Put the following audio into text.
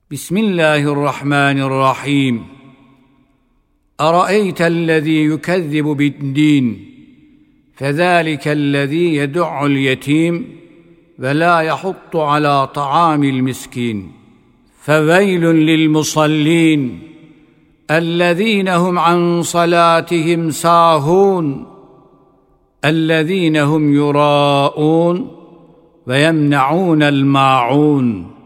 بسم الله الرحمن الرحيم. أرأيت الذي يكذب بالدين فذلك الذي يدع اليتيم ولا يحض على طعام المسكين. فويل للمصلين الذين هم عن صلاتهم ساهون الذين هم يراءون ويمنعون الماعون.